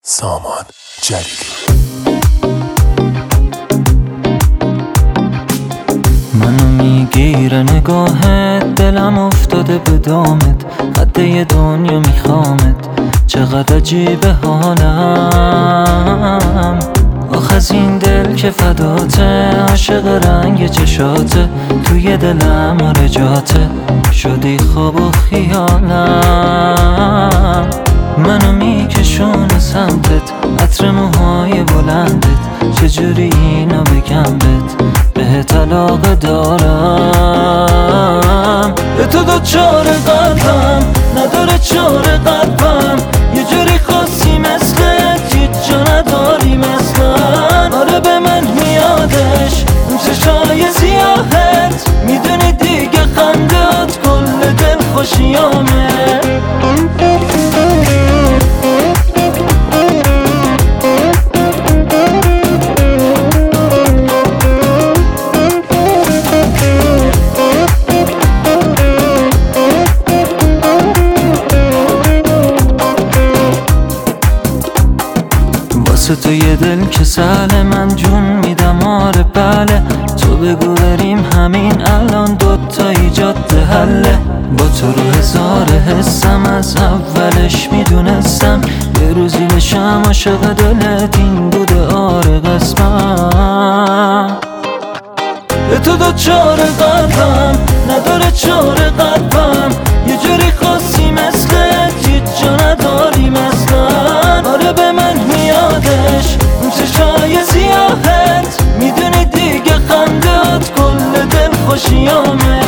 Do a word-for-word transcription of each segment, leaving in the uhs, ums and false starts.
سامان جلیلی. منو میگیره نگاهت، دلم افتاده به دامت، قده دنیا میخوامت، چقدر عجیبه حالم. آخ از این دل که فداته، عاشق رنگ چشاته، توی دلم آرجاته، شدی خواب و خیالم. منو میکشونه سمتت، عطر موهای بلندت، چجوری اینو بگم بهت، بهت علاقه دارم. به تو دوچار قلبم، نداره چاره قلبم، یه جوری خاصی مثلت، هیچ جا نداری مثلا. آره به من میادش اون چشای سیاهت، میدونی دیگه خندهات کل دل خوشیامه. واسه تو یه دل که سهله، من جون میدم آره بله. تو بگو بریم همین الان، دوتایی جاده حله. با تو رو هزار حسم، از اولش میدونستم یه روزی بشم عاشق دلت، این بوده آره قسمم. به تو دوچار قلبم، نداره چاره قلبم، یه جوری خاصی مثلت، هیچ جا نداری مثلا. آره به من میادش اون چشای سیاهت، میدونی دیگه خندهات کل دل خوشیامه.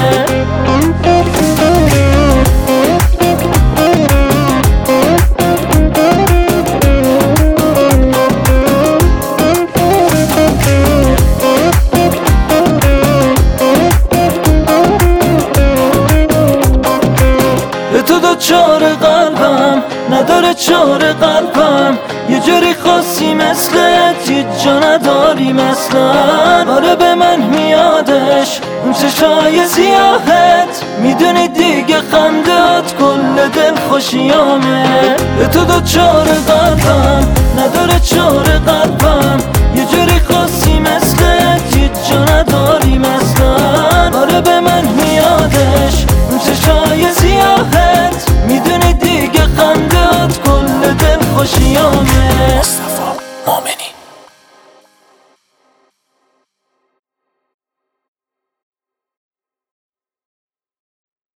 تو دوچار قلبم، نداره چاره قلبم، یه جوری خاصی مثلت، هیچ جا نداری مثلا. آره به من میادش اون چشای سیاهت، میدونی دیگه خندهات کل دل خوشیامه. به تو دوچار قلبم، نداره چاره قلبم، یه جوری خاصی مثلت، هیچ جا نداری مثلا. آره به من میادش اون چشای سیاهت، میدونی دیگه خندهات کل دل خوشیامه.